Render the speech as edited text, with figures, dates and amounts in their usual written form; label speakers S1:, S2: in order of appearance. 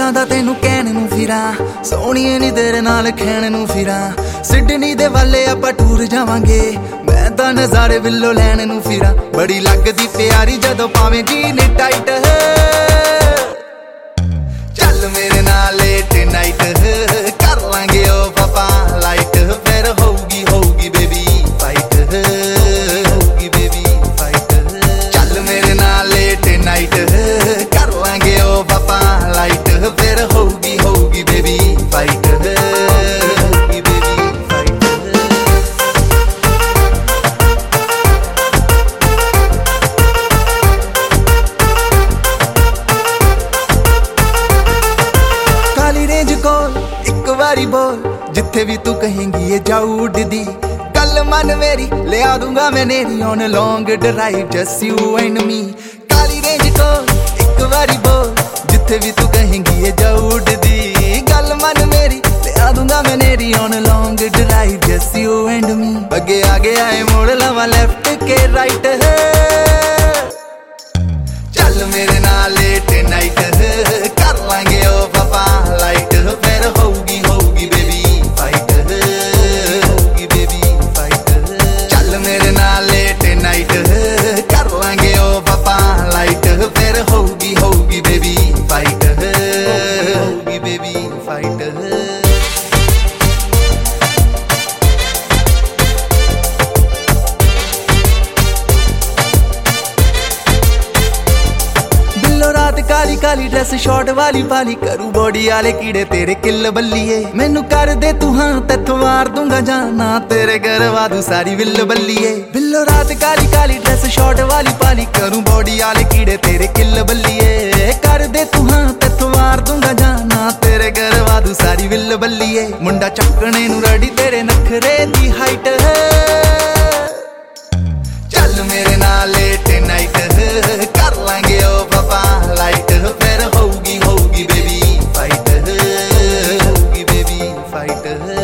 S1: ਦਾ ਤੈਨੂੰ ਕਹਿਣ ਨੂੰ ਫਿਰਾਂ, ਸੋਹਣੀਏ ਨੀ ਤੇਰੇ ਨਾਲ ਖੈਣ ਨੂੰ ਫਿਰਾਂ। ਸਿਡਨੀ ਦੇ ਵਾਲੇ ਆਪਾਂ ਟੂਰ ਜਾਵਾਂਗੇ, ਮੈਂ ਤਾਂ ਨਜ਼ਾਰੇ ਵਿੱਲੋ ਲੈਣ ਨੂੰ ਫਿਰਾਂ। ਬੜੀ ਲੱਗਦੀ ਪਿਆਰੀ ਜਦੋਂ ਪਾਵੇਂ ਜੀਨ ਟਾਈਟ, ਚੱਲ ਮੇਰੇ ਨਾਲ ਲੇਟ ਨਾਈਟ ਕਰ ਲਾਂਗੇ ਓ ਪਾਪਾ ਲਾਈਟ। ਫਿਰ ਹੋਊਗੀ ਬੇਬੀ ਫਾਈਟ, ਹੋਊਗੀ ਬੇਬੀ ਫਾਈਟ। ਚੱਲ ਮੇਰੇ ਨਾਲ ਲੇਟ ਨਾਈਟ ਕਰ ਲਾਂਗੇ ਓ ਪਾਪਾ ਲਾਈਟ। ਫਿਰ ਹੋਊਗੀ ਬੇਬੀ ਫਾਈਟ, ਹੋਊਗੀ ਬੇਬੀ ਫਾਈਟ। ਕਾਲੀ ਰੇਂਜ ਕੋਲ ਇੱਕ ਵਾਰੀ ਬੋਲ, ਜਿੱਥੇ ਵੀ ਤੂੰ ਕਹੇਂਗੀ ਇਹ ਜਾਊ ਉੱਡਦੀ। ਗੱਲ ਮੰਨ ਮੇਰੀ ਲਿਆ ਦੂੰਗਾ ਮੈਂ ਨੇਰੀ on long drive just you and me. ਕਾਲੀ ਰੇਂਜ ਕੋਲ ਇੱਕ ਵਾਰੀ ਬੋਲ, ਜਿੱਥੇ ਵੀ ਤੂੰ ਕਹੇਂਗੀ ਇਹ ਜਾਊ ਉੱਡਦੀ। ਗੱਲ ਮੰਨ ਮੇਰੀ ਲਿਆ ਦੂੰਗਾ ਮੈਂ ਨੇਰੀ on long drive just you and me. ਅੱਗੇ ਆ ਗਿਆ ਏ ਮੋੜ ਲਵਾਂ ਲੈਫਟ ਕੇ ਰਾਈਟ, ਚੱਲ ਮੇਰੇ ਨਾਲ ਲੇਟ ਨਾਈਟ ਕਰ ਲਾਂਗੇ ਓ ਪਾਪਾ ਲਾਈਟ। ਫਿਰ ਹੋਊਗੀ ਬੇਬੀ ਫਾਈਟ, ਹੋਊਗੀ ਬੇਬੀ ਫਾਈਟ। ਚੱਲ ਮੇਰੇ ਨਾਲ ਲੇਟ ਨਾਈਟ ਕਰ ਲਾਂਗੇ ਓ ਪਾਪਾ ਲਾਈਟ। ਫਿਰ ਹੋਊਗੀ ਬੇਬੀ ਫਾਈਟ, ਹੋਊਗੀ ਬੇਬੀ ਫਾਈਟ। रात काली काली ड्रेस शॉर्ट वाली पाली, करू बॉडी वाले कीड़े तेरे किल बल्लीए। मैनू कर दे तू हाँ तैथों मार दूंगा जाना, तेरे करवा दूं सारी विल बल्लीए। बिल्लो रात काली काली ड्रेस शॉर्ट वाली पाली, करू बॉडी वाले कीड़े तेरे किल बल्लीए। कर दे तू हाँ तैथों मार दूंगा जाना, तेरे करवा दूं सारी विल बल्लीए। मुंडा चकने नू रेडी तेरे नखरे दी हाइट, चल मेरे नाल लेट नाइट कर लांगे ओ पापा लाइट। फिर होऊगी बेबी फाइट, होऊगी बेबी फाइट।